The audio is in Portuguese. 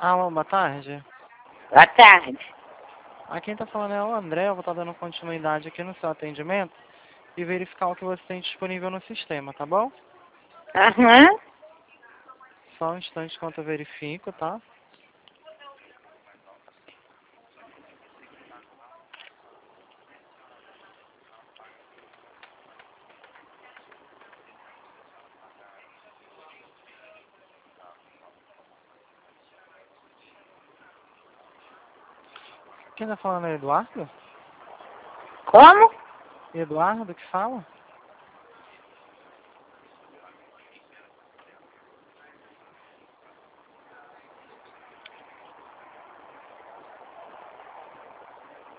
Alô, boa tarde. Boa tarde. Aqui quem tá falando é o André, eu vou estar dando continuidade aqui no seu atendimento e verificar o que você tem disponível no sistema, tá bom? Aham. Só um instante enquanto eu verifico, tá? Quem tá falando é Eduardo? Como? Eduardo que fala?